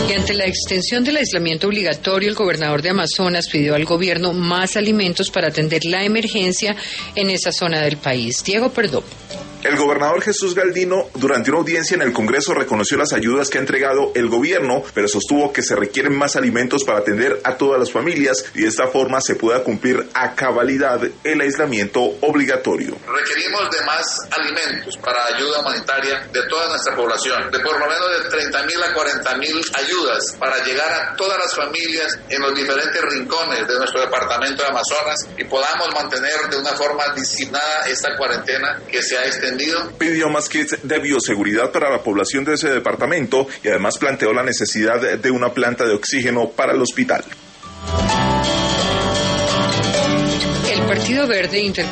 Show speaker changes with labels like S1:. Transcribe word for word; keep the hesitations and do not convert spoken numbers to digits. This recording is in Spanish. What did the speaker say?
S1: Y ante la extensión del aislamiento obligatorio, el gobernador de Amazonas pidió al gobierno más alimentos para atender la emergencia en esa zona del país. Diego Perdomo.
S2: El gobernador Jesús Galdino, durante una audiencia en el Congreso, reconoció las ayudas que ha entregado el gobierno, pero sostuvo que se requieren más alimentos para atender a todas las familias y de esta forma se pueda cumplir a cabalidad el aislamiento obligatorio.
S3: Requerimos de más alimentos para ayuda humanitaria de toda nuestra población, de por lo menos de treinta mil a cuarenta mil ayudas para llegar a todas las familias en los diferentes rincones de nuestro departamento de Amazonas y podamos mantener de una forma disciplinada esta cuarentena que se ha extendido.
S2: Pidió más kits de bioseguridad para la población de ese departamento y además planteó la necesidad de una planta de oxígeno para el hospital.
S1: El Partido Verde